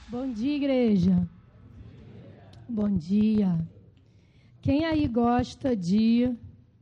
Bom dia, igreja. Bom dia. Quem aí gosta de...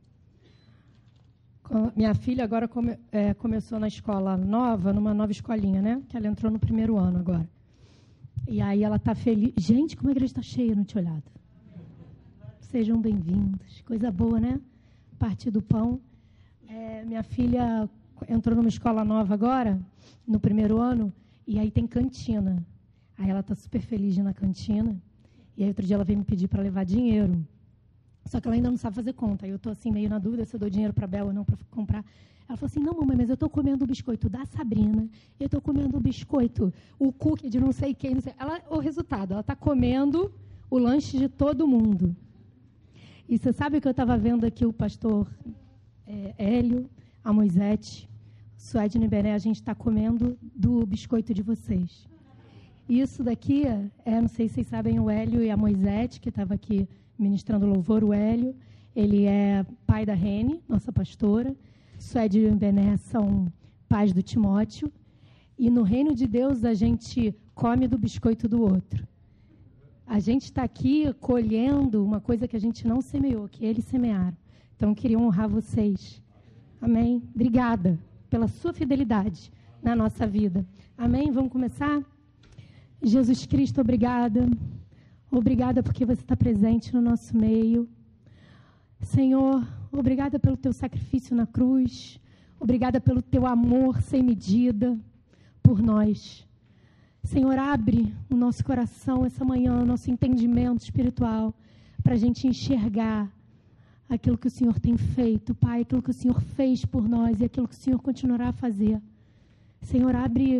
Minha filha agora começou na escola nova, numa nova escolinha, né? Que ela entrou no primeiro ano agora. E aí ela está feliz. Gente, como a igreja está cheia no Tio Olhado. Sejam bem-vindos. Coisa boa, né? Partir do pão. Minha filha entrou numa escola nova agora, no primeiro ano, e aí tem cantina. Aí ela está super feliz de ir na cantina. E aí outro dia ela veio me pedir para levar dinheiro. Só que ela ainda não sabe fazer conta. Aí eu estou assim meio na dúvida se eu dou dinheiro para a Bel ou não para comprar. Ela falou assim, não, mamãe, mas eu estou comendo o biscoito da Sabrina. Eu estou comendo o biscoito, o cookie de não sei quem. Não sei. O resultado, ela está comendo o lanche de todo mundo. E você sabe que eu estava vendo aqui o pastor Hélio, a Moisete, Suede e Bené, a gente está comendo do biscoito de vocês. Isso daqui, não sei se vocês sabem, o Hélio e a Moisete, que estava aqui ministrando louvor, o Hélio, ele é pai da Rene, nossa pastora. Suede e Bené são pais do Timóteo. E no reino de Deus a gente come do biscoito do outro. A gente está aqui colhendo uma coisa que a gente não semeou, que eles semearam. Então, eu queria honrar vocês. Amém? Obrigada pela sua fidelidade na nossa vida. Amém? Vamos começar? Jesus Cristo, obrigada. Obrigada porque você está presente no nosso meio. Senhor, obrigada pelo teu sacrifício na cruz. Obrigada pelo teu amor sem medida por nós. Senhor, abre o nosso coração essa manhã, o nosso entendimento espiritual, para a gente enxergar aquilo que o Senhor tem feito, Pai, aquilo que o Senhor fez por nós e aquilo que o Senhor continuará a fazer. Senhor,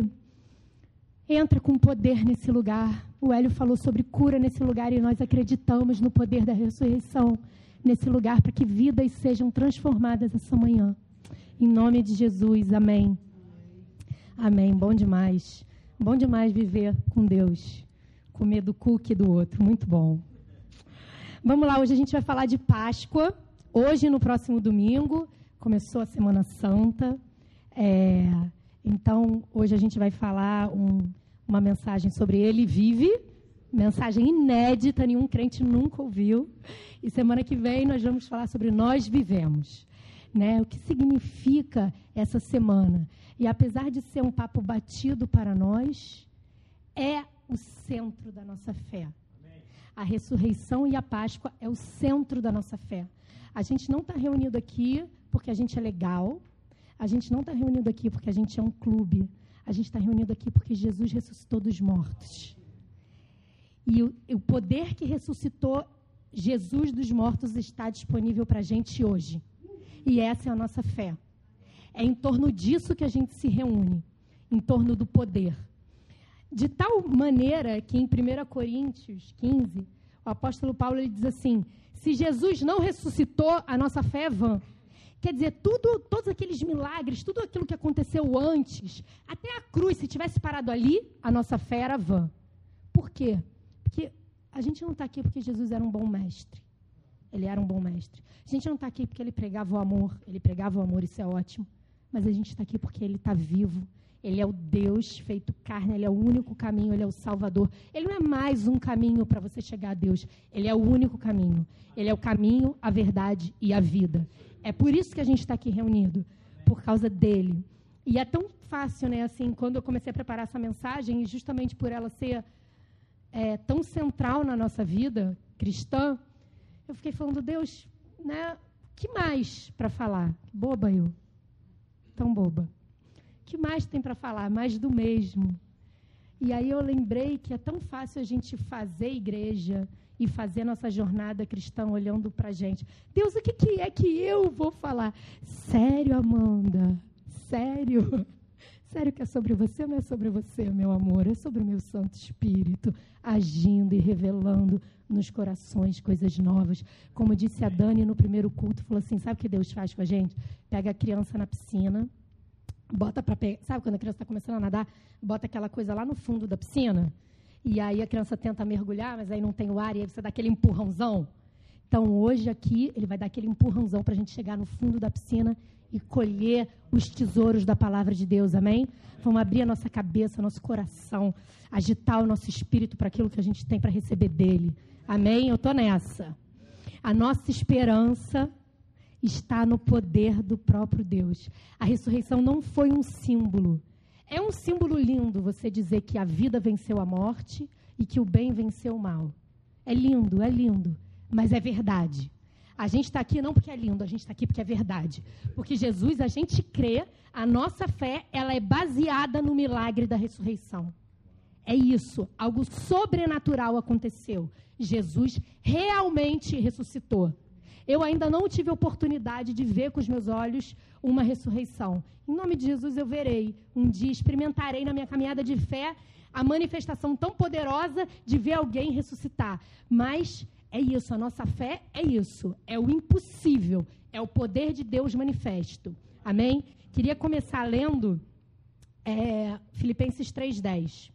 entra com poder nesse lugar. O Hélio falou sobre cura nesse lugar e nós acreditamos no poder da ressurreição nesse lugar para que vidas sejam transformadas essa manhã. Em nome de Jesus, amém. Amém, bom demais. Bom demais viver com Deus, comer do cookie do outro, muito bom. Vamos lá, hoje a gente vai falar de Páscoa. Hoje, no próximo domingo, começou a Semana Santa. Então, hoje a gente vai falar uma mensagem sobre Ele Vive, mensagem inédita, nenhum crente nunca ouviu. E semana que vem nós vamos falar sobre Nós Vivemos, né? O que significa essa semana. E apesar de ser um papo batido para nós, é o centro da nossa fé. Amém. A ressurreição e a Páscoa é o centro da nossa fé. A gente não está reunido aqui porque a gente é legal. A gente não está reunido aqui porque a gente é um clube. A gente está reunido aqui porque Jesus ressuscitou dos mortos. E o poder que ressuscitou Jesus dos mortos está disponível para a gente hoje. E essa é a nossa fé. É em torno disso que a gente se reúne, em torno do poder. De tal maneira que em 1 Coríntios 15, o apóstolo Paulo ele diz assim, se Jesus não ressuscitou, a nossa fé é vã. Quer dizer, todos aqueles milagres, tudo aquilo que aconteceu antes, até a cruz, se tivesse parado ali, a nossa fé era vã. Por quê? Porque a gente não está aqui porque Jesus era um bom mestre. Ele era um bom mestre. A gente não está aqui porque ele pregava o amor. Ele pregava o amor, isso é ótimo. Mas a gente está aqui porque ele está vivo. Ele é o Deus feito carne, ele é o único caminho, ele é o Salvador. Ele não é mais um caminho para você chegar a Deus. Ele é o único caminho. Ele é o caminho, a verdade e a vida. É por isso que a gente está aqui reunido, por causa dele. E é tão fácil, né? Assim, quando eu comecei a preparar essa mensagem, e justamente por ela ser tão central na nossa vida cristã, eu fiquei falando, Deus, né? Que mais para falar? Boba eu. Tão boba. O que mais tem para falar? Mais do mesmo. E aí eu lembrei que é tão fácil a gente fazer igreja e fazer nossa jornada cristã olhando para a gente. Deus, o que é que eu vou falar? Sério, Amanda? Sério? Sério que é sobre você? Não é sobre você, meu amor. É sobre o meu Santo Espírito agindo e revelando nos corações coisas novas. Como disse a Dani no primeiro culto, falou assim, sabe o que Deus faz com a gente? Pega a criança na piscina, bota para pegar, sabe quando a criança está começando a nadar, bota aquela coisa lá no fundo da piscina, e aí a criança tenta mergulhar, mas aí não tem o ar, e aí você dá aquele empurrãozão. Então, hoje aqui, ele vai dar aquele empurrãozão para a gente chegar no fundo da piscina e colher os tesouros da palavra de Deus, amém? Vamos abrir a nossa cabeça, nosso coração, agitar o nosso espírito para aquilo que a gente tem para receber dele, amém? Eu estou nessa. A nossa esperança está no poder do próprio Deus. A ressurreição não foi um símbolo. É um símbolo lindo você dizer que a vida venceu a morte e que o bem venceu o mal. É lindo, mas é verdade. A gente está aqui não porque é lindo, a gente está aqui porque é verdade. Porque Jesus, a gente crê, a nossa fé, ela é baseada no milagre da ressurreição. É isso, algo sobrenatural aconteceu. Jesus realmente ressuscitou. Eu ainda não tive oportunidade de ver com os meus olhos uma ressurreição. Em nome de Jesus eu verei. Um dia experimentarei na minha caminhada de fé a manifestação tão poderosa de ver alguém ressuscitar. Mas é isso, a nossa fé é isso. É o impossível, é o poder de Deus manifesto. Amém? Queria começar lendo Filipenses 3:10.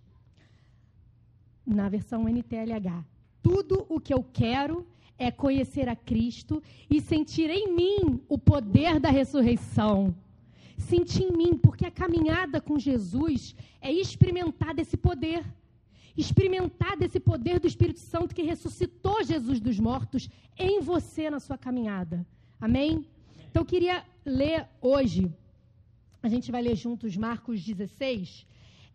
Na versão NTLH. Tudo o que eu quero é conhecer a Cristo e sentir em mim o poder da ressurreição. Sentir em mim, porque a caminhada com Jesus é experimentar desse poder. Experimentar desse poder do Espírito Santo que ressuscitou Jesus dos mortos em você na sua caminhada. Amém? Então, eu queria ler hoje, a gente vai ler juntos Marcos 16,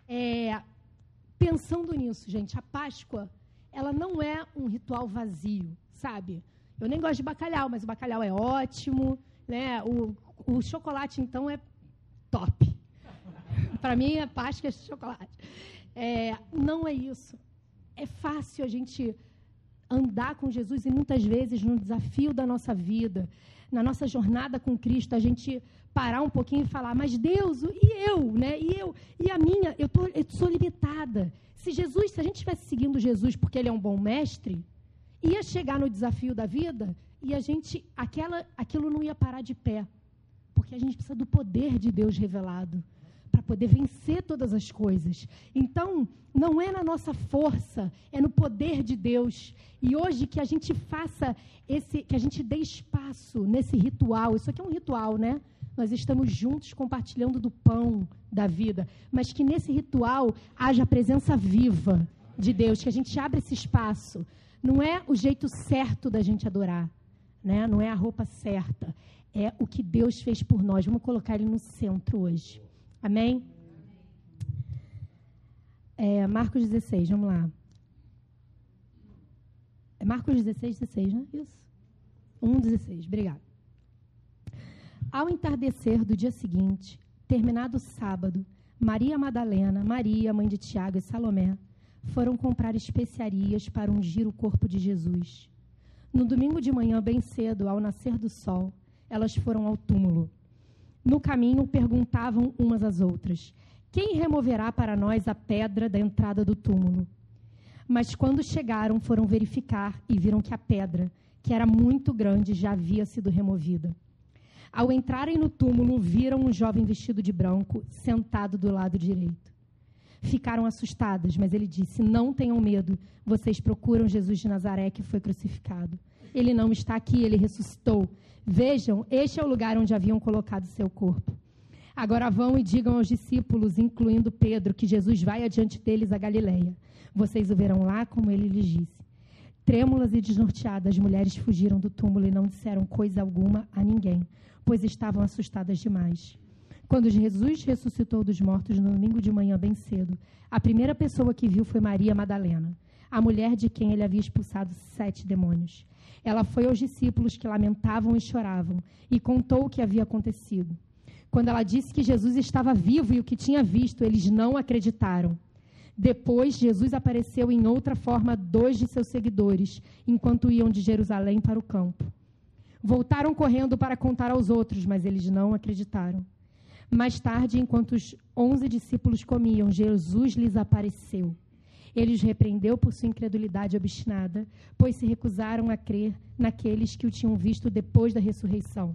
pensando nisso, gente, a Páscoa, ela não é um ritual vazio, sabe? Eu nem gosto de bacalhau, mas o bacalhau é ótimo, né? O chocolate, então, é top. Para mim, a Páscoa é chocolate. Não é isso. É fácil a gente andar com Jesus e muitas vezes no desafio da nossa vida, na nossa jornada com Cristo, a gente parar um pouquinho e falar, mas Deus, e eu, né? E a minha, eu sou limitada. Se a gente estivesse seguindo Jesus porque ele é um bom mestre, ia chegar no desafio da vida e aquilo não ia parar de pé. Porque a gente precisa do poder de Deus revelado para poder vencer todas as coisas. Então, não é na nossa força, é no poder de Deus. E hoje que a gente faça que a gente dê espaço nesse ritual. Isso aqui é um ritual, né? Nós estamos juntos compartilhando do pão da vida. Mas que nesse ritual haja a presença viva de Deus, que a gente abra esse espaço. Não é o jeito certo da gente adorar, né? Não é a roupa certa. É o que Deus fez por nós. Vamos colocar ele no centro hoje. Amém? Marcos 16, vamos lá. É Marcos 16, né? Isso. 1:16, obrigada. Ao entardecer do dia seguinte, terminado o sábado, Maria Madalena, Maria, mãe de Tiago e Salomé, foram comprar especiarias para ungir o corpo de Jesus. No domingo de manhã, bem cedo, ao nascer do sol, elas foram ao túmulo. No caminho, perguntavam umas às outras, quem removerá para nós a pedra da entrada do túmulo? Mas quando chegaram, foram verificar e viram que a pedra, que era muito grande, já havia sido removida. Ao entrarem no túmulo, viram um jovem vestido de branco, sentado do lado direito. Ficaram assustadas, mas ele disse, não tenham medo, vocês procuram Jesus de Nazaré que foi crucificado. Ele não está aqui, ele ressuscitou. Vejam, este é o lugar onde haviam colocado seu corpo. Agora vão e digam aos discípulos, incluindo Pedro, que Jesus vai adiante deles a Galileia. Vocês o verão lá, como ele lhes disse. Trêmulas e desnorteadas, as mulheres fugiram do túmulo e não disseram coisa alguma a ninguém, pois estavam assustadas demais. Quando Jesus ressuscitou dos mortos no domingo de manhã bem cedo, a primeira pessoa que viu foi Maria Madalena, a mulher de quem ele havia expulsado 7 demônios. Ela foi aos discípulos que lamentavam e choravam e contou o que havia acontecido. Quando ela disse que Jesus estava vivo e o que tinha visto, eles não acreditaram. Depois, Jesus apareceu em outra forma a 2 de seus seguidores, enquanto iam de Jerusalém para o campo. Voltaram correndo para contar aos outros, mas eles não acreditaram. Mais tarde, enquanto os 11 discípulos comiam, Jesus lhes apareceu. Ele os repreendeu por sua incredulidade obstinada, pois se recusaram a crer naqueles que o tinham visto depois da ressurreição.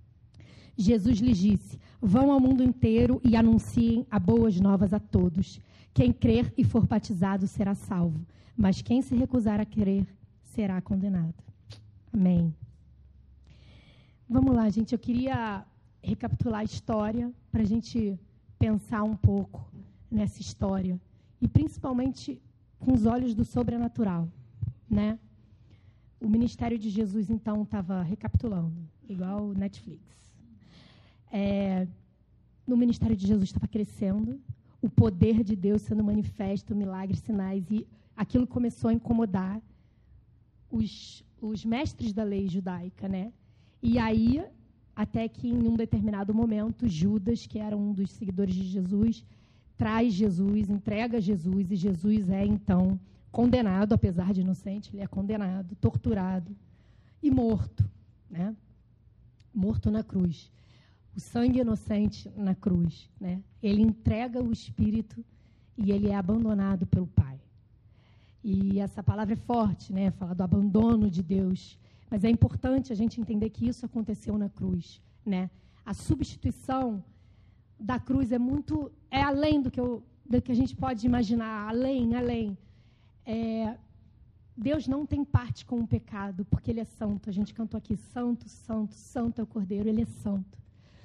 Jesus lhes disse, vão ao mundo inteiro e anunciem as boas novas a todos. Quem crer e for batizado será salvo, mas quem se recusar a crer será condenado. Amém. Vamos lá, gente, eu queria recapitular a história, para a gente pensar um pouco nessa história. E principalmente com os olhos do sobrenatural, né? O ministério de Jesus, então, estava recapitulando, igual o Netflix. No ministério de Jesus estava crescendo, o poder de Deus sendo manifesto, milagres, sinais, e aquilo começou a incomodar os mestres da lei judaica, né? E aí, até que em um determinado momento, Judas, que era um dos seguidores de Jesus, traz Jesus, entrega Jesus, e Jesus é, então, condenado, apesar de inocente, ele é condenado, torturado e morto, né? Morto na cruz. O sangue inocente na cruz, né? Ele entrega o Espírito e ele é abandonado pelo Pai. E essa palavra é forte, né? Fala do abandono de Deus. Mas é importante a gente entender que isso aconteceu na cruz, né? A substituição da cruz é além do que a gente pode imaginar, além. Deus não tem parte com o pecado, porque ele é santo. A gente cantou aqui, santo, santo, santo é o Cordeiro, ele é santo.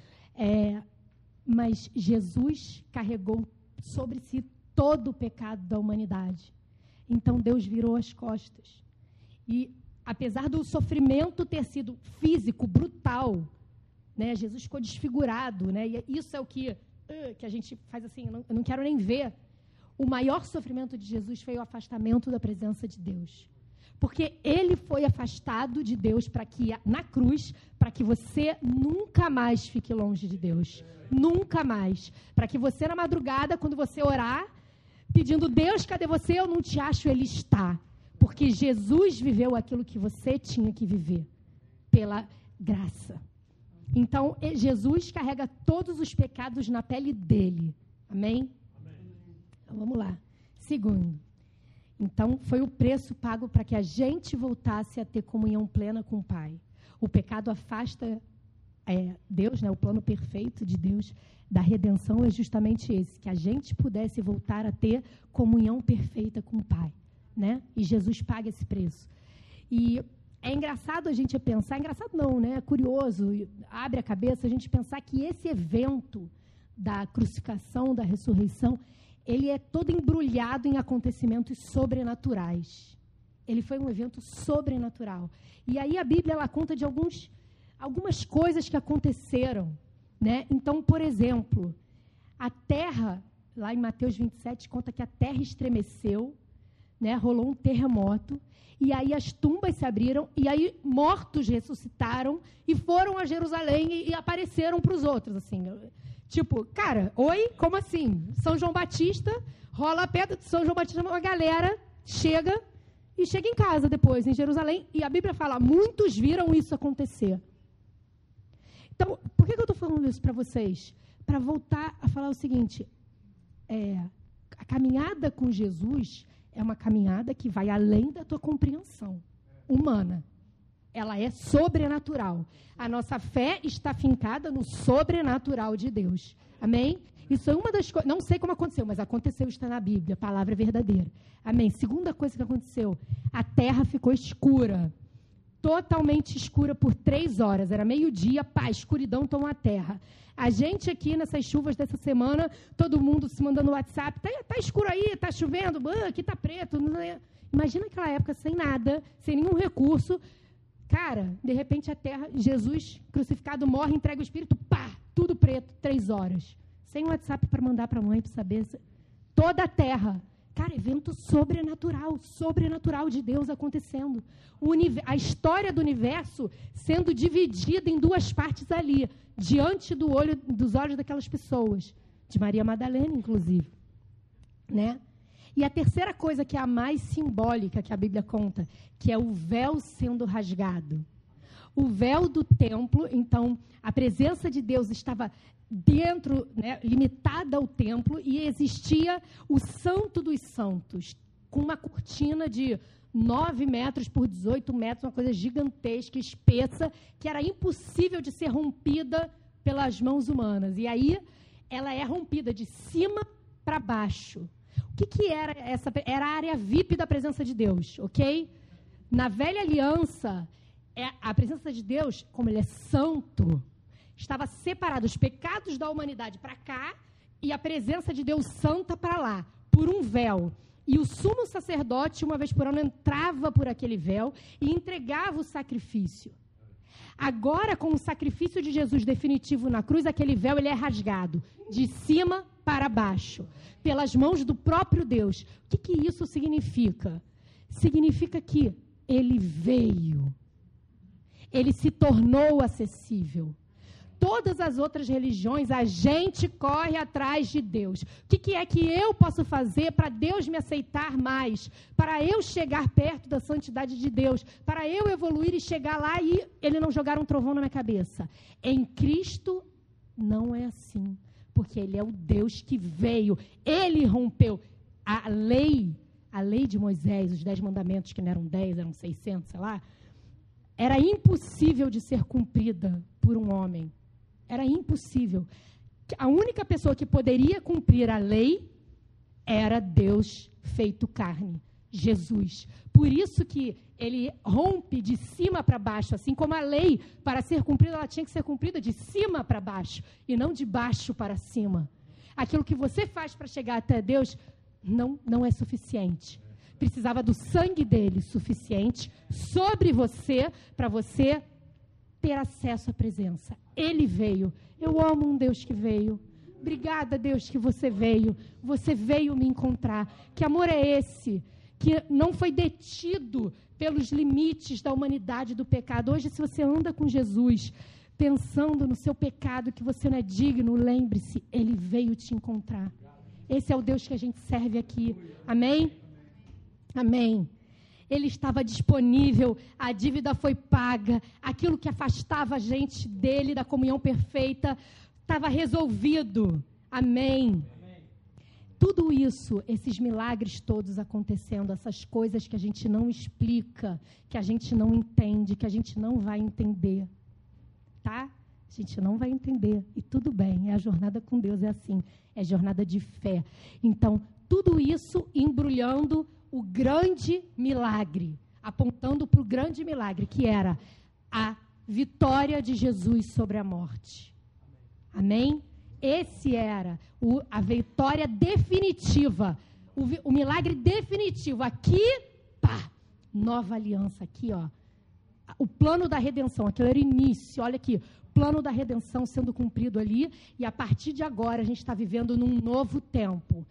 Mas Jesus carregou sobre si todo o pecado da humanidade. Então Deus virou as costas. E apesar do sofrimento ter sido físico, brutal, né, Jesus ficou desfigurado, né, e isso é o que a gente faz assim, eu não quero nem ver. O maior sofrimento de Jesus foi o afastamento da presença de Deus. Porque ele foi afastado de Deus na cruz, para que você nunca mais fique longe de Deus. Nunca mais. Para que você, na madrugada, quando você orar, pedindo, Deus, cadê você? Eu não te acho, ele está. Porque Jesus viveu aquilo que você tinha que viver, pela graça. Então, Jesus carrega todos os pecados na pele dele. Amém? Então, vamos lá. Segundo. Então, foi o preço pago para que a gente voltasse a ter comunhão plena com o Pai. O pecado afasta Deus, né, o plano perfeito de Deus da redenção é justamente esse, que a gente pudesse voltar a ter comunhão perfeita com o Pai, né? E Jesus paga esse preço. E é engraçado a gente pensar, engraçado não, né? É curioso, abre a cabeça a gente pensar que esse evento da crucificação, da ressurreição, ele é todo embrulhado em acontecimentos sobrenaturais. Ele foi um evento sobrenatural. E aí a Bíblia ela conta de algumas coisas que aconteceram, né? Então, por exemplo, a terra, lá em Mateus 27, conta que a terra estremeceu, né? Rolou um terremoto, e aí as tumbas se abriram, e aí mortos ressuscitaram e foram a Jerusalém e apareceram para os outros, assim. Tipo, cara, oi? Como assim? São João Batista, rola a pedra de São João Batista, uma galera chega em casa depois, em Jerusalém, e a Bíblia fala, muitos viram isso acontecer. Então, por que eu estou falando isso para vocês? Para voltar a falar o seguinte, a caminhada com Jesus é uma caminhada que vai além da tua compreensão humana. Ela é sobrenatural. A nossa fé está fincada no sobrenatural de Deus. Amém? Isso é uma das coisas, não sei como aconteceu, mas aconteceu, está na Bíblia, a palavra é verdadeira. Amém? Segunda coisa que aconteceu, a terra ficou escura. Totalmente escura por 3 horas. Era meio-dia, escuridão tomou a terra. A gente aqui, nessas chuvas dessa semana, todo mundo se mandando no WhatsApp, tá escuro aí, tá chovendo, aqui tá preto. Imagina aquela época sem nada, sem nenhum recurso. Cara, de repente a terra, Jesus crucificado morre, entrega o Espírito, tudo preto, 3 horas. Sem WhatsApp para mandar para a mãe, para saber. Toda a terra. Cara, evento sobrenatural de Deus acontecendo. A história do universo sendo dividida em 2 partes ali, diante dos olhos daquelas pessoas. De Maria Madalena, inclusive. Né? E a terceira coisa, que é a mais simbólica que a Bíblia conta, que é o véu sendo rasgado. O véu do templo, então, a presença de Deus estava dentro, né, limitada ao templo, e existia o Santo dos Santos, com uma cortina de 9 metros por 18 metros, uma coisa gigantesca, espessa, que era impossível de ser rompida pelas mãos humanas. E aí, ela é rompida de cima para baixo. O que era essa? Era a área VIP da presença de Deus, ok? Na velha aliança, a presença de Deus, como ele é santo, Estava separado os pecados da humanidade para cá e a presença de Deus santa para lá, por um véu. E o sumo sacerdote, uma vez por ano, entrava por aquele véu e entregava o sacrifício. Agora, com o sacrifício de Jesus definitivo na cruz, aquele véu ele é rasgado, de cima para baixo, pelas mãos do próprio Deus. O que isso significa? Significa que ele veio. Ele se tornou acessível. Todas as outras religiões, a gente corre atrás de Deus. O que é que eu posso fazer para Deus me aceitar mais? Para eu chegar perto da santidade de Deus? Para eu evoluir e chegar lá e ele não jogar um trovão na minha cabeça? Em Cristo, não é assim. Porque ele é o Deus que veio. Ele rompeu a lei de Moisés, os 10 mandamentos, que não eram 10, eram 600, sei lá. Era impossível de ser cumprida por um homem. Era impossível. A única pessoa que poderia cumprir a lei era Deus feito carne, Jesus. Por isso que ele rompe de cima para baixo, assim como a lei, para ser cumprida, ela tinha que ser cumprida de cima para baixo, e não de baixo para cima. Aquilo que você faz para chegar até Deus não é suficiente. Precisava do sangue dele suficiente sobre você, para você ter acesso à presença. Ele veio. Eu amo um Deus que veio. Obrigada, Deus, que você veio. Você veio me encontrar. Que amor é esse? Que não foi detido pelos limites da humanidade e do pecado. Hoje, se você anda com Jesus, pensando no seu pecado, que você não é digno, lembre-se, ele veio te encontrar. Esse é o Deus que a gente serve aqui. Amém? Amém. Ele estava disponível, a dívida foi paga, aquilo que afastava a gente dele, da comunhão perfeita, estava resolvido. Amém. Tudo isso, esses milagres todos acontecendo, essas coisas que a gente não explica, que a gente não entende, que a gente não vai entender, tá? A gente não vai entender, e tudo bem, a jornada com Deus é assim, é jornada de fé. Então, tudo isso embrulhando o grande milagre, apontando para o grande milagre, que era a vitória de Jesus sobre a morte. Amém? Esse era a vitória definitiva, o milagre definitivo. Aqui, pá, nova aliança, aqui, ó. O plano da redenção, aquilo era o início, olha aqui, plano da redenção sendo cumprido ali, e a partir de agora a gente está vivendo num novo tempo.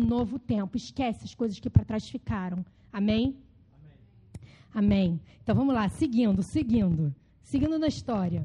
Esquece as coisas que para trás ficaram. Amém? Amém. Então, vamos lá, seguindo na história.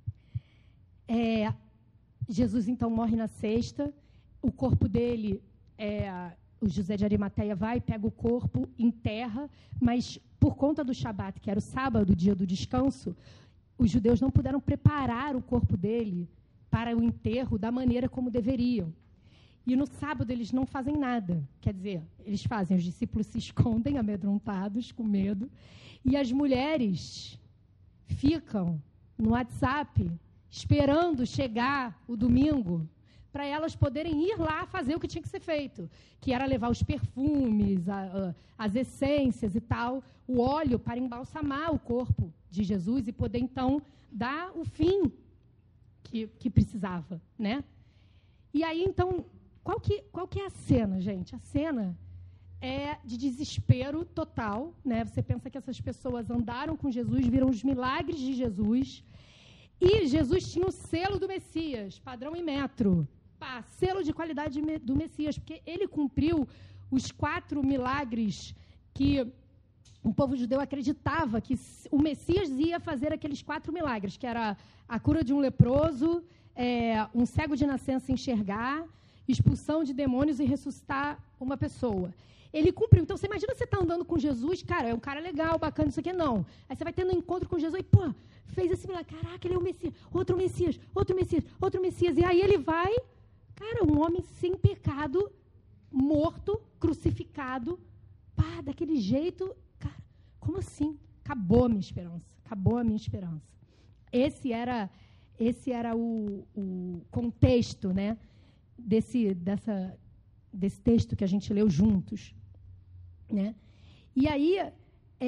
Jesus, então, morre na sexta, o corpo dele, o José de Arimateia vai, pega o corpo, enterra, mas por conta do Shabat, que era o sábado, o dia do descanso, os judeus não puderam preparar o corpo dele para o enterro da maneira como deveriam. E no sábado eles não fazem nada. Quer dizer, eles fazem, os discípulos se escondem, amedrontados, com medo, e as mulheres ficam no WhatsApp esperando chegar o domingo para elas poderem ir lá fazer o que tinha que ser feito, que era levar os perfumes, as essências e tal, o óleo para embalsamar o corpo de Jesus e poder, então, dar o fim que precisava, né? E aí, então, qual que é a cena, gente? A cena é de desespero total, né? Você pensa que essas pessoas andaram com Jesus, viram os milagres de Jesus, e Jesus tinha o selo do Messias, padrão e metro, selo de qualidade do Messias, porque ele cumpriu os 4 milagres que o povo judeu acreditava que o Messias ia fazer aqueles 4 milagres, que era a cura de um leproso, um cego de nascença enxergar, expulsão de demônios e ressuscitar uma pessoa. Ele cumpriu. Então, você imagina você estar andando com Jesus, cara, é um cara legal, bacana, isso aqui, não. Aí você vai tendo um encontro com Jesus e, pô, fez esse milagre, caraca, ele é o Messias, outro Messias, outro Messias, outro Messias. E aí ele vai, cara, um homem sem pecado, morto, crucificado, daquele jeito, cara, como assim? Acabou a minha esperança. Esse era o contexto, né, desse texto que a gente leu juntos, né? E aí,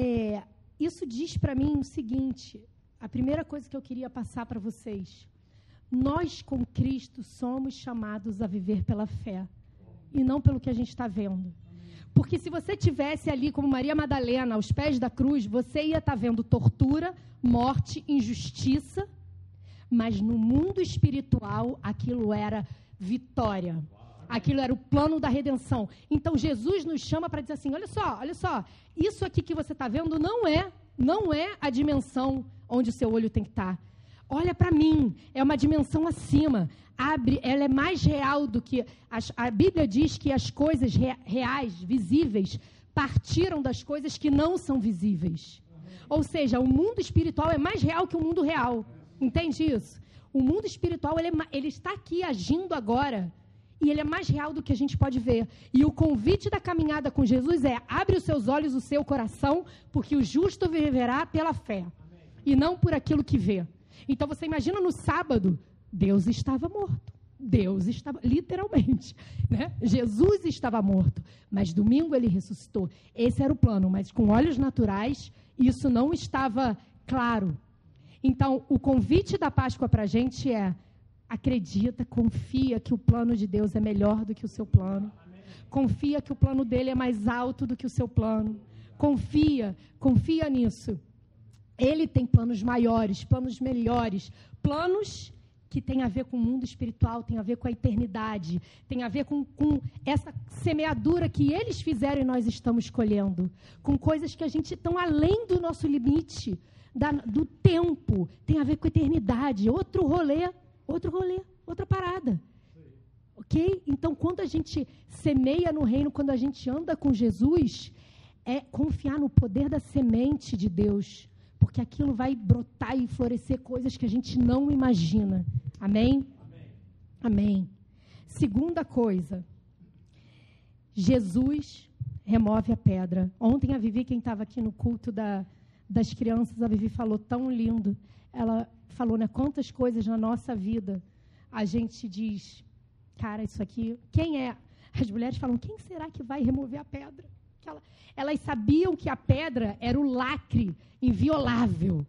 isso diz para mim o seguinte, a primeira coisa que eu queria passar para vocês, Nós, com Cristo, somos chamados a viver pela fé e não pelo que a gente está vendo. Porque se você tivesse ali, como Maria Madalena, aos pés da cruz, você ia estar vendo tortura, morte, injustiça, mas no mundo espiritual, aquilo era vitória. Aquilo era o plano da redenção. Então, Jesus nos chama para dizer assim, olha só, isso aqui que você está vendo não é a dimensão onde o seu olho tem que estar. Olha para mim, é uma dimensão acima. Ela é mais real do que... A Bíblia diz que as coisas reais, visíveis, partiram das coisas que não são visíveis. Ou seja, o mundo espiritual é mais real que o mundo real. Entende isso? O mundo espiritual, ele está aqui agindo agora, e ele é mais real do que a gente pode ver. E o convite da caminhada com Jesus é: abre os seus olhos, o seu coração, porque o justo viverá pela fé, e não por aquilo que vê. Então, você imagina no sábado, Deus estava morto. Deus estava, literalmente, né? Jesus estava morto, mas domingo ele ressuscitou. Esse era o plano, mas com olhos naturais, isso não estava claro. Então, o convite da Páscoa para a gente é: acredita, confia que o plano de Deus é melhor do que o seu plano. Confia que o plano dele é mais alto do que o seu plano. Confia nisso. Ele tem planos maiores, planos melhores, planos que têm a ver com o mundo espiritual, tem a ver com a eternidade, tem a ver com essa semeadura que eles fizeram e nós estamos colhendo, com coisas que a gente estão além do nosso limite, do tempo, tem a ver com a eternidade, outro rolê, outra parada. Ok? Então, quando a gente semeia no reino, quando a gente anda com Jesus, é confiar no poder da semente de Deus, porque aquilo vai brotar e florescer coisas que a gente não imagina. Amém? Amém. Segunda coisa, Jesus remove a pedra. Ontem a Vivi, quem estava aqui no culto das crianças, a Vivi falou tão lindo. Ela falou, né, quantas coisas na nossa vida a gente diz, cara, isso aqui, quem é? As mulheres falam, quem será que vai remover a pedra? Elas sabiam que a pedra era o lacre inviolável.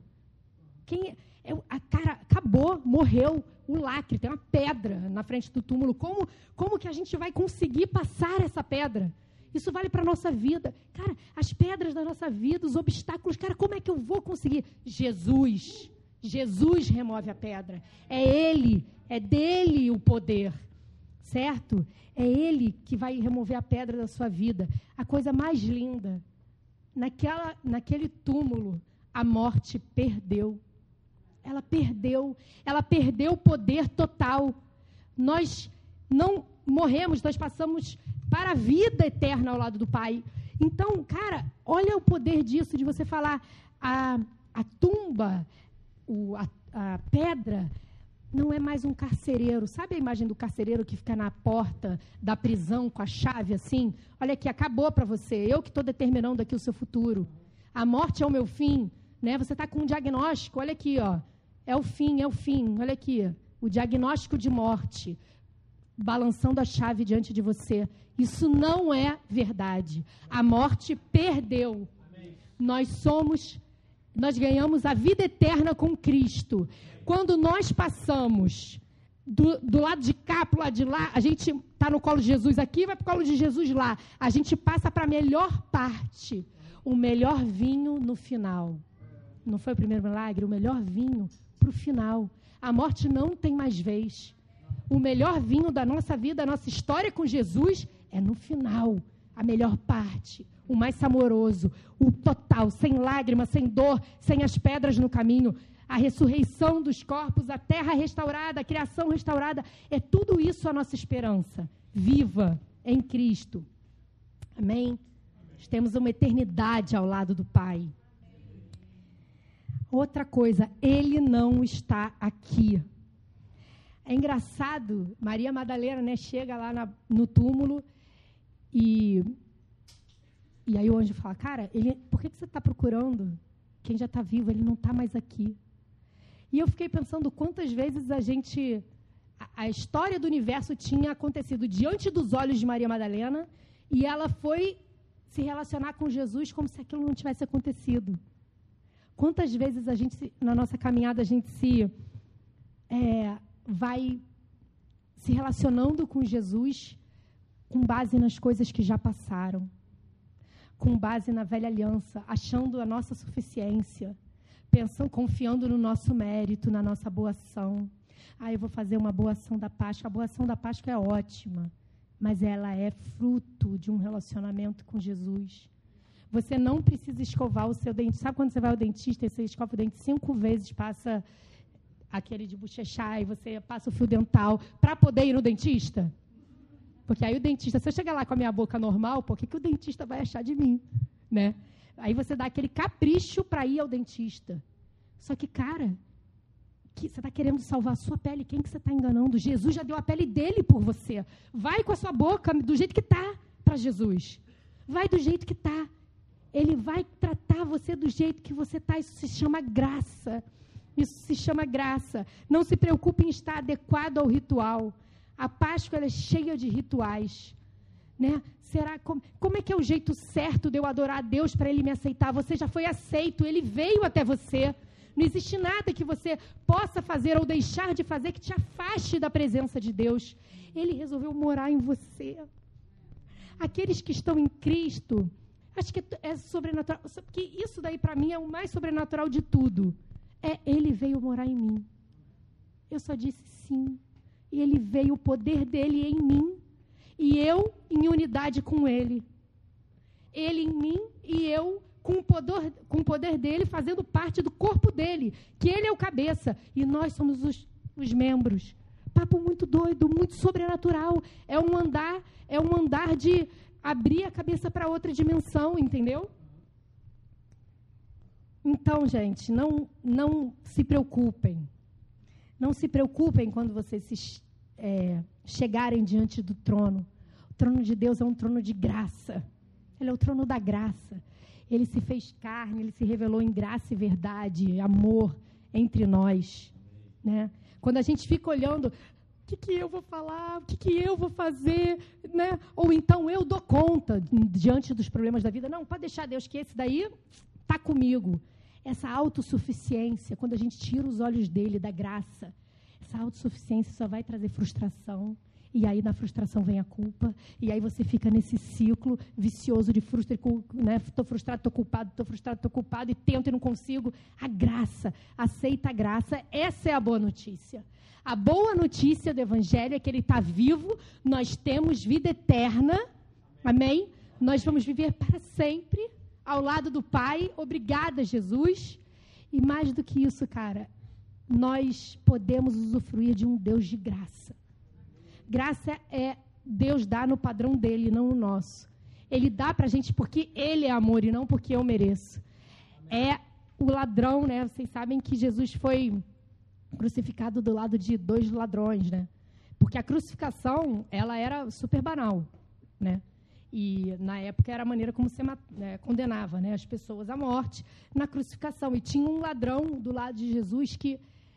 Cara, acabou, morreu o lacre, tem uma pedra na frente do túmulo. Como que a gente vai conseguir passar essa pedra? Isso vale para a nossa vida. Cara, as pedras da nossa vida, os obstáculos, cara, como é que eu vou conseguir? Jesus remove a pedra. É Ele, é dele o poder, certo? É Ele que vai remover a pedra da sua vida. A coisa mais linda, naquele túmulo, a morte perdeu. Ela perdeu o poder total. Nós não morremos, nós passamos para a vida eterna ao lado do Pai. Então, cara, olha o poder disso, de você falar, a tumba, a pedra, não é mais um carcereiro. Sabe a imagem do carcereiro que fica na porta da prisão com a chave assim? Olha aqui, acabou para você. Eu que estou determinando aqui o seu futuro. A morte é o meu fim. Né? Você está com um diagnóstico, olha aqui, ó. É o fim. Olha aqui, o diagnóstico de morte. Balançando a chave diante de você. Isso não é verdade. A morte perdeu. Nós ganhamos a vida eterna com Cristo. Quando nós passamos do lado de cá para o lado de lá, a gente está no colo de Jesus aqui, vai para o colo de Jesus lá. A gente passa para a melhor parte, o melhor vinho no final. Não foi o primeiro milagre? O melhor vinho para o final. A morte não tem mais vez. O melhor vinho da nossa vida, da nossa história com Jesus, é no final. A melhor parte, o mais amoroso, o total, sem lágrimas, sem dor, sem as pedras no caminho. A ressurreição dos corpos, a terra restaurada, a criação restaurada, é tudo isso a nossa esperança, viva em Cristo. Amém? Nós temos uma eternidade ao lado do Pai. Outra coisa, Ele não está aqui. É engraçado, Maria Madalena, né, chega lá no túmulo e aí o anjo fala, cara, por que você está procurando quem já está vivo? Ele não está mais aqui. E eu fiquei pensando quantas vezes a história do universo tinha acontecido diante dos olhos de Maria Madalena e ela foi se relacionar com Jesus como se aquilo não tivesse acontecido. Quantas vezes na nossa caminhada, a gente vai se relacionando com Jesus com base nas coisas que já passaram, com base na velha aliança, achando a nossa suficiência, pensando, confiando no nosso mérito, na nossa boa ação. Eu vou fazer uma boa ação da Páscoa. A boa ação da Páscoa é ótima, mas ela é fruto de um relacionamento com Jesus. Você não precisa escovar o seu dente. Sabe quando você vai ao dentista e você escova o dente 5 vezes, passa aquele de bochechar e você passa o fio dental para poder ir no dentista? Porque aí o dentista, se eu chegar lá com a minha boca normal, o que o dentista vai achar de mim? Né? Aí você dá aquele capricho para ir ao dentista. Só que, cara, você está querendo salvar a sua pele. Quem que você está enganando? Jesus já deu a pele dele por você. Vai com a sua boca do jeito que está para Jesus. Vai do jeito que está. Ele vai tratar você do jeito que você está. Isso se chama graça. Isso se chama graça. Não se preocupe em estar adequado ao ritual. A Páscoa ela é cheia de rituais. Né? Como é que é o jeito certo de eu adorar a Deus para Ele me aceitar? Você já foi aceito, Ele veio até você. Não existe nada que você possa fazer ou deixar de fazer que te afaste da presença de Deus. Ele resolveu morar em você. Aqueles que estão em Cristo, acho que é sobrenatural, porque isso daí para mim é o mais sobrenatural de tudo. Ele veio morar em mim. Eu só disse sim. E Ele veio, o poder dele em mim. E eu em unidade com Ele. Ele em mim e eu com o poder dele, fazendo parte do corpo dele, que Ele é o cabeça. E nós somos os membros. Papo muito doido, muito sobrenatural. É um andar de abrir a cabeça para outra dimensão, entendeu? Então, gente, não se preocupem. Não se preocupem quando vocês chegarem diante do trono. O trono de Deus é um trono de graça. Ele é o trono da graça. Ele se fez carne, Ele se revelou em graça e verdade, amor entre nós. Né? Quando a gente fica olhando, o que eu vou falar, o que eu vou fazer, né? Ou então eu dou conta diante dos problemas da vida. Não, pode deixar Deus, que esse daí está comigo. Essa autossuficiência, quando a gente tira os olhos dele, da graça, essa autossuficiência só vai trazer frustração. E aí, na frustração, vem a culpa. E aí, você fica nesse ciclo vicioso de frustração, né? Estou frustrado, estou culpado, estou frustrado, estou culpado, e tento e não consigo. A graça, aceita a graça. Essa é a boa notícia. A boa notícia do Evangelho é que Ele está vivo, nós temos vida eterna. Amém? Nós vamos viver para sempre ao lado do Pai. Obrigada, Jesus. E mais do que isso, cara, nós podemos usufruir de um Deus de graça. Graça é Deus dá no padrão dele, não no nosso. Ele dá para a gente porque Ele é amor e não porque eu mereço. É o ladrão, né? Vocês sabem que Jesus foi crucificado do lado de 2 ladrões, né? Porque a crucificação, ela era super banal, né? E, na época, era a maneira como você condenava, né, as pessoas à morte na crucificação. E tinha um ladrão do lado de Jesus que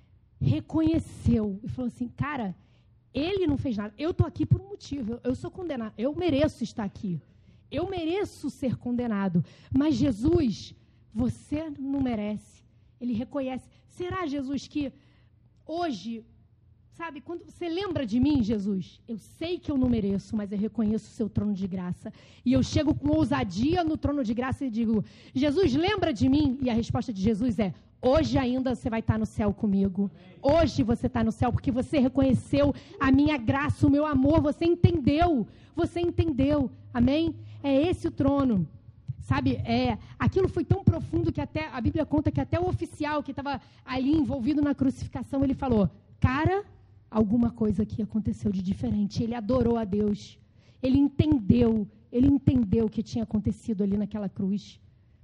reconheceu e falou assim, cara, ele não fez nada. Eu estou aqui por um motivo. Eu sou condenado. Eu mereço estar aqui. Eu mereço ser condenado. Mas, Jesus, você não merece. Ele reconhece. Será, Jesus, que hoje, sabe, quando você lembra de mim, Jesus, eu sei que eu não mereço, mas eu reconheço o seu trono de graça. E eu chego com ousadia no trono de graça e digo, Jesus, lembra de mim? E a resposta de Jesus é, hoje ainda você vai estar no céu comigo. Hoje você está no céu porque você reconheceu a minha graça, o meu amor. Você entendeu. Você entendeu. Amém? É esse o trono. Sabe, aquilo foi tão profundo que até a Bíblia conta que até o oficial que estava ali envolvido na crucificação, ele falou, cara, alguma coisa aqui aconteceu de diferente. Ele adorou a Deus. Ele entendeu o que tinha acontecido ali naquela cruz.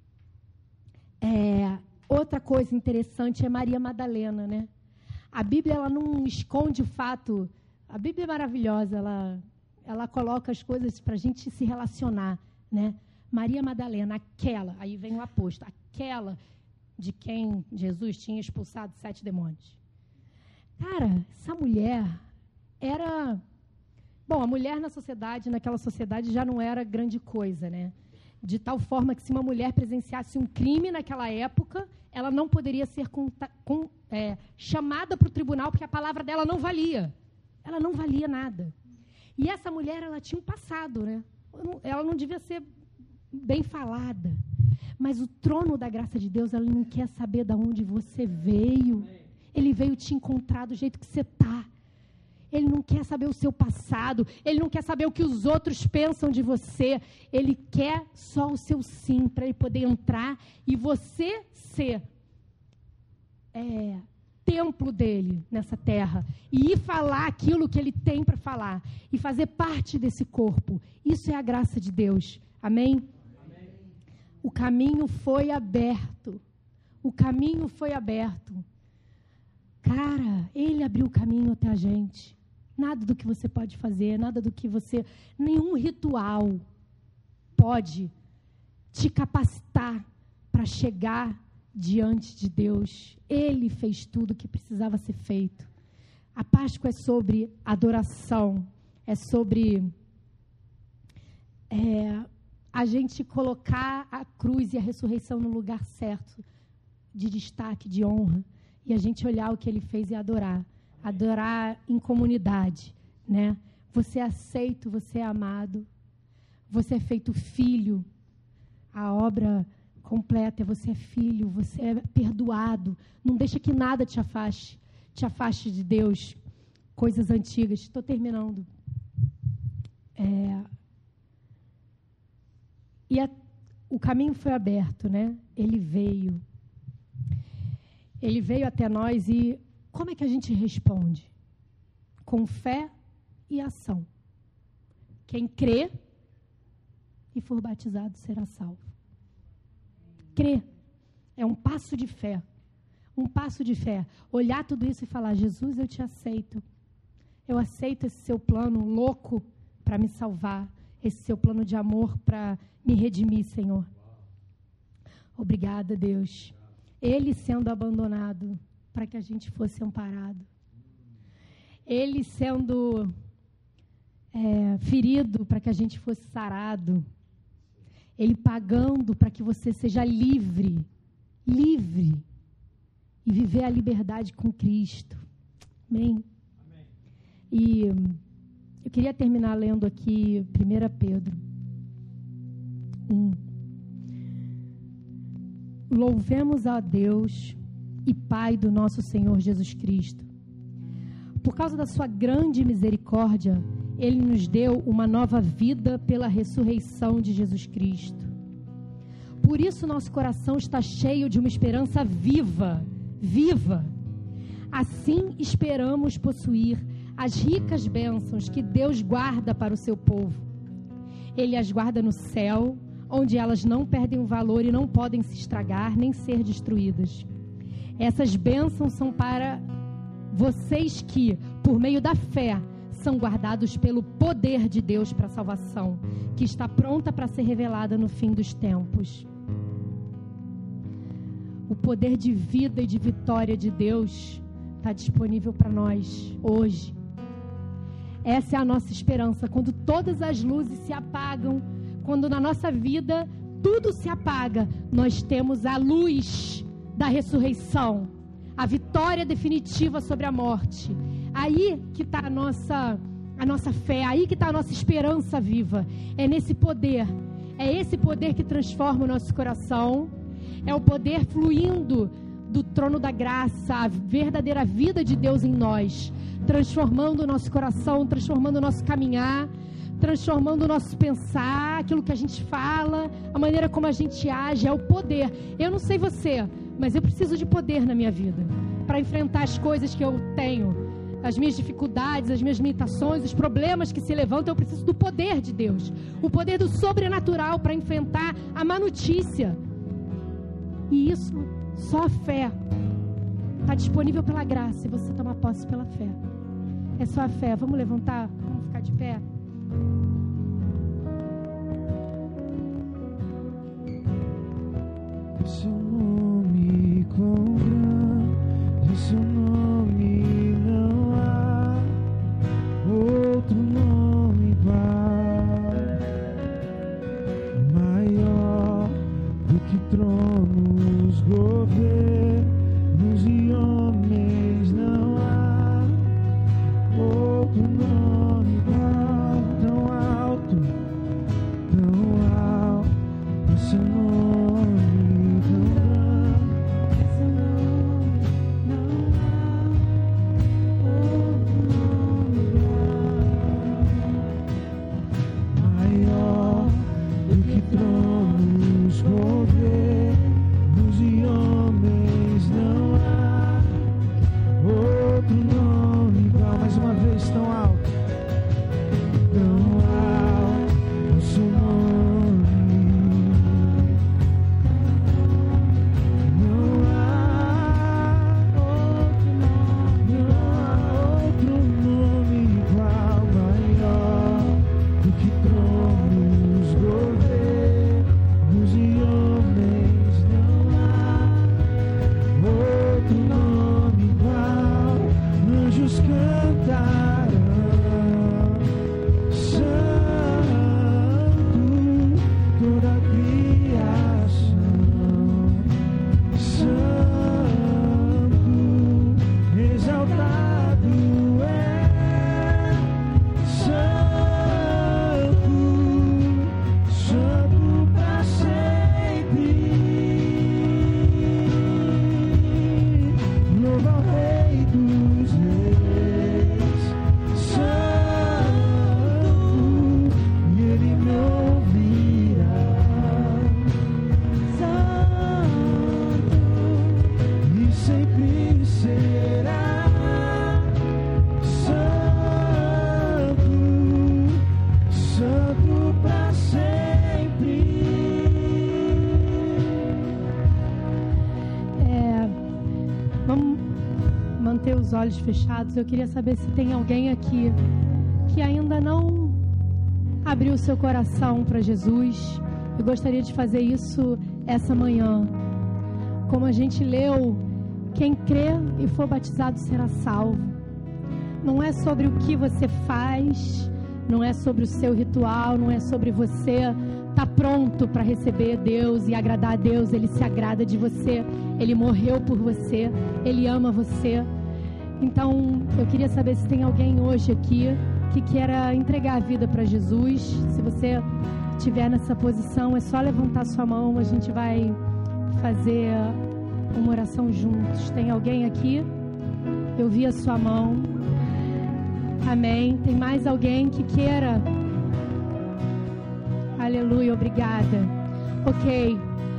Outra coisa interessante é Maria Madalena, né? A Bíblia, ela não esconde o fato. A Bíblia é maravilhosa, ela coloca as coisas para a gente se relacionar, né? Maria Madalena, aí vem o apóstolo, aquela de quem Jesus tinha expulsado 7 demônios. Cara, essa mulher era... Bom, a mulher naquela sociedade já não era grande coisa, né? De tal forma que se uma mulher presenciasse um crime naquela época, ela não poderia ser chamada para o tribunal, porque a palavra dela não valia. Ela não valia nada. E essa mulher, ela tinha um passado, né? Ela não devia ser bem falada. Mas o trono da graça de Deus, ela não quer saber de onde você veio. Ele veio te encontrar do jeito que você está. Ele não quer saber o seu passado. Ele não quer saber o que os outros pensam de você. Ele quer só o seu sim, para ele poder entrar e você ser templo dele nessa terra. E ir falar aquilo que ele tem para falar. E fazer parte desse corpo. Isso é a graça de Deus. Amém? Amém. O caminho foi aberto. O caminho foi aberto. Cara, ele abriu o caminho até a gente. Nada do que você pode fazer, nada do que você... Nenhum ritual pode te capacitar para chegar diante de Deus. Ele fez tudo o que precisava ser feito. A Páscoa é sobre adoração, é sobre a gente colocar a cruz e a ressurreição no lugar certo, de destaque, de honra, e a gente olhar o que ele fez e adorar em comunidade, né? Você é aceito, você é amado, você é feito filho, a obra completa, você é filho, você é perdoado, não deixa que nada te afaste de Deus, coisas antigas. Estou terminando. O caminho foi aberto, né? Ele veio até nós e como é que a gente responde? Com fé e ação. Quem crê e for batizado será salvo. Crer é um passo de fé. Um passo de fé. Olhar tudo isso e falar, Jesus, eu te aceito. Eu aceito esse seu plano louco para me salvar. Esse seu plano de amor para me redimir, Senhor. Obrigada, Deus. Ele sendo abandonado para que a gente fosse amparado. Ele sendo ferido para que a gente fosse sarado. Ele pagando para que você seja livre. Livre. E viver a liberdade com Cristo. Amém? Amém. E eu queria terminar lendo aqui 1 Pedro 1. Louvemos a Deus e Pai do nosso Senhor Jesus Cristo. Por causa da sua grande misericórdia, Ele nos deu uma nova vida pela ressurreição de Jesus Cristo. Por isso nosso coração está cheio de uma esperança viva. Assim esperamos possuir as ricas bênçãos que Deus guarda para o seu povo. Ele as guarda no céu, onde elas não perdem o valor e não podem se estragar nem ser destruídas. Essas bênçãos são para vocês que, por meio da fé, são guardados pelo poder de Deus para a salvação, que está pronta para ser revelada no fim dos tempos. O poder de vida e de vitória de Deus está disponível para nós hoje. Essa é a nossa esperança. Quando todas as luzes se apagam, quando na nossa vida tudo se apaga, nós temos a luz da ressurreição, a vitória definitiva sobre a morte. Aí que está a nossa fé, aí que está a nossa esperança viva. É nesse poder, é esse poder que transforma o nosso coração, é o poder fluindo do trono da graça, a verdadeira vida de Deus em nós, transformando o nosso coração, transformando o nosso caminhar, transformando o nosso pensar, aquilo que a gente fala, a maneira como a gente age, é o poder. Eu não sei você, mas eu preciso de poder na minha vida, para enfrentar as coisas que eu tenho, as minhas dificuldades, as minhas limitações, os problemas que se levantam. Eu preciso do poder de Deus, o poder do sobrenatural para enfrentar a má notícia. E isso, só a fé está disponível pela graça, e você toma posse pela fé. É só a fé. Vamos levantar? Vamos ficar de pé? Seu nome quão grande, seu nome não há outro nome maior do que tronos, governos. olhos fechados, eu queria saber se tem alguém aqui que ainda não abriu seu coração para Jesus. Eu gostaria de fazer isso essa manhã. Como a gente leu, quem crê e for batizado será salvo. Não é sobre o que você faz, não é sobre o seu ritual, não é sobre você estar pronto para receber Deus e agradar a Deus. Ele se agrada de você, Ele morreu por você, Ele ama você. Então, eu queria saber se tem alguém hoje aqui que queira entregar a vida para Jesus. Se você estiver nessa posição, é só levantar sua mão, a gente vai fazer uma oração juntos. Tem alguém aqui? Eu vi a sua mão. Amém. Tem mais alguém que queira? Aleluia, obrigada. Ok.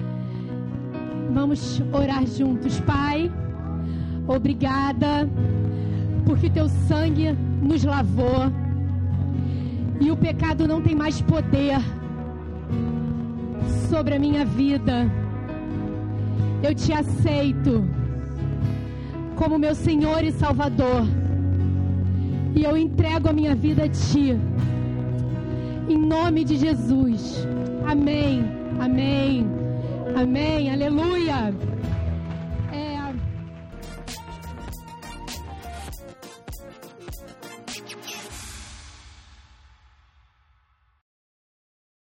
Vamos orar juntos. Pai, obrigada, porque teu sangue nos lavou e o pecado não tem mais poder sobre a minha vida. Eu te aceito como meu Senhor e Salvador e eu entrego a minha vida a Ti, em nome de Jesus. Amém, amém, amém, aleluia.